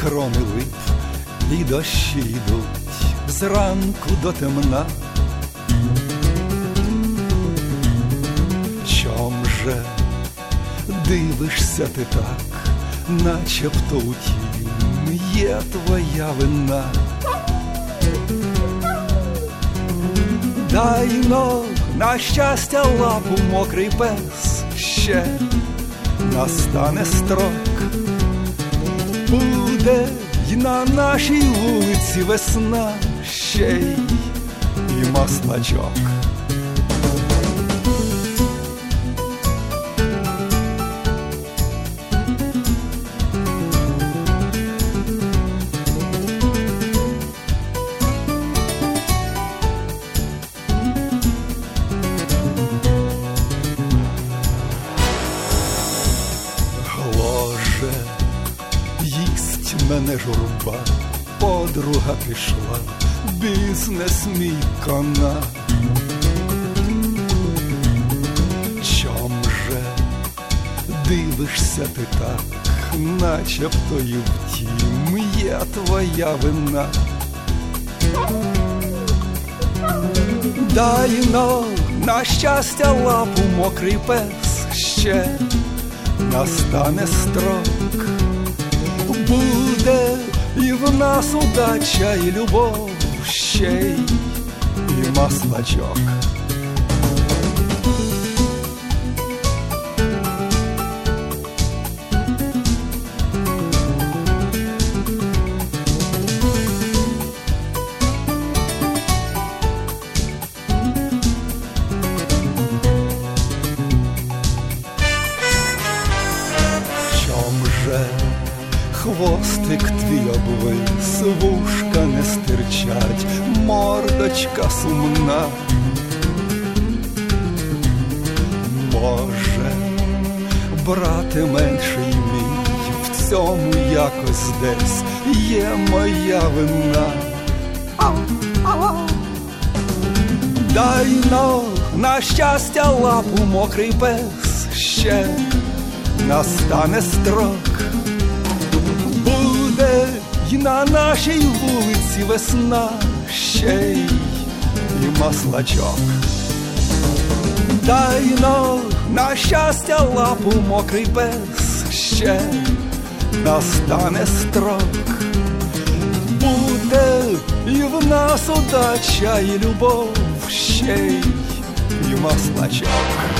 крони лип, і дощі йдуть зранку до темна. Чом же дивишся ти так, начебто у тім є твоя вина? Дай но на щастя лапу, мокрий пес, ще настане строк. Буде й на нашій вулиці весна, ще й і маслачок. Гложе, їсть мене журба, подруга пішла, бізнес мій кона. Чом же дивишся ти так, начебто й втім є твоя вина? Дай но на щастя лапу, мокрий пес, ще настане строк. Буде і в нас удача, і любов, ще й і маслачок. Хвостик твій обвис, вушка не стирчать, мордочка сумна. Може, брате менший мій, в цьому якось десь є моя вина. Дай но на щастя лапу, мокрий пес, ще настане строк. Буде й на нашій вулиці весна, ще й і маслачок. Дай но на щастя лапу, мокрий пес, ще настане строк. Буде і в нас удача, і любов, ще й і маслачок.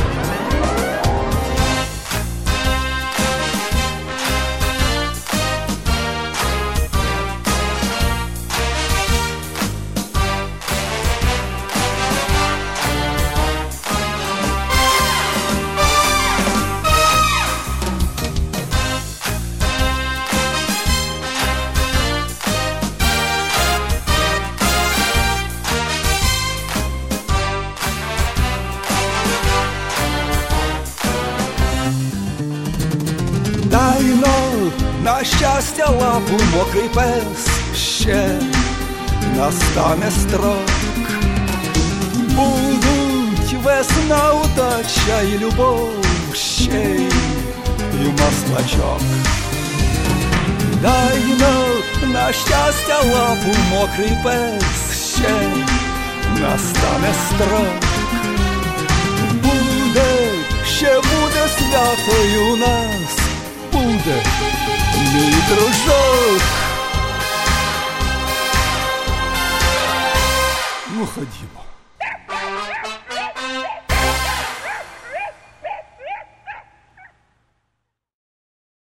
Дай но на щастя лапу, мокрий пес, ще настане строк. Будуть весна, удача і любов, ще й і маслачок. Дай но на щастя лапу, мокрий пес, ще настане строк. Буде, ще буде свято і у нас, буде мій дружок. Ну, ходімо.